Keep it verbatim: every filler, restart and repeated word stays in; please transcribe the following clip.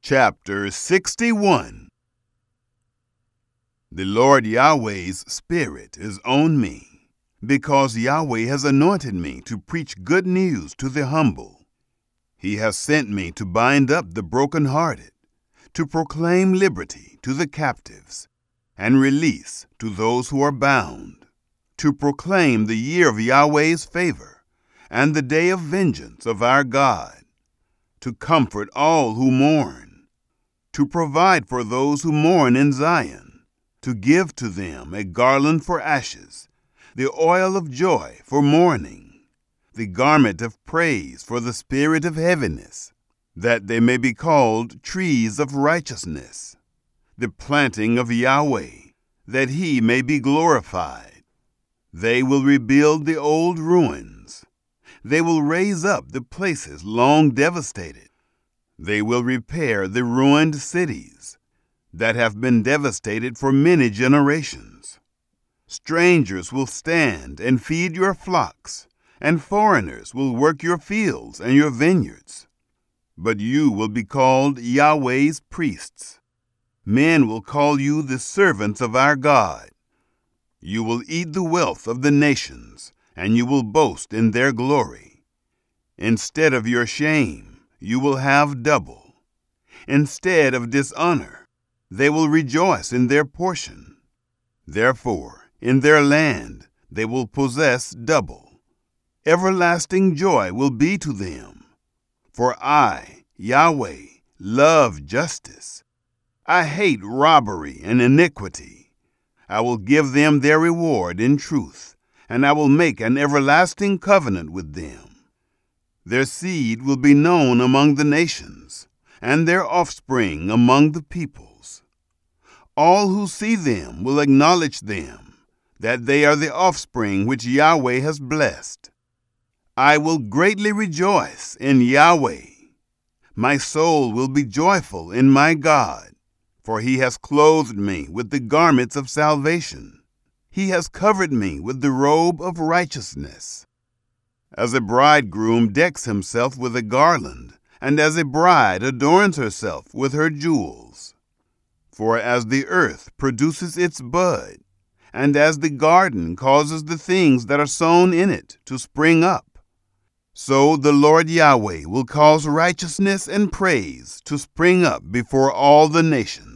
Chapter sixty-one. The Lord Yahweh's Spirit is on me, because Yahweh has anointed me to preach good news to the humble. He has sent me to bind up the brokenhearted, to proclaim liberty to the captives, and release to those who are bound, to proclaim the year of Yahweh's favor and the day of vengeance of our God, to comfort all who mourn, to provide for those who mourn in Zion, to give to them a garland for ashes, the oil of joy for mourning, the garment of praise for the spirit of heaviness, that they may be called trees of righteousness, the planting of Yahweh, that he may be glorified. They will rebuild the old ruins. They will raise up the places long devastated. They will repair the ruined cities that have been devastated for many generations. Strangers will stand and feed your flocks, and foreigners will work your fields and your vineyards. But you will be called Yahweh's priests. Men will call you the servants of our God. You will eat the wealth of the nations, and you will boast in their glory. Instead of your shame, you will have double. Instead of dishonor, they will rejoice in their portion. Therefore, in their land they will possess double. Everlasting joy will be to them. For I, Yahweh, love justice. I hate robbery and iniquity. I will give them their reward in truth, and I will make an everlasting covenant with them. Their seed will be known among the nations, and their offspring among the peoples. All who see them will acknowledge them, that they are the offspring which Yahweh has blessed. I will greatly rejoice in Yahweh. My soul will be joyful in my God, for he has clothed me with the garments of salvation. He has covered me with the robe of righteousness. As a bridegroom decks himself with a garland, and as a bride adorns herself with her jewels. For as the earth produces its bud, and as the garden causes the things that are sown in it to spring up, so the Lord Yahweh will cause righteousness and praise to spring up before all the nations.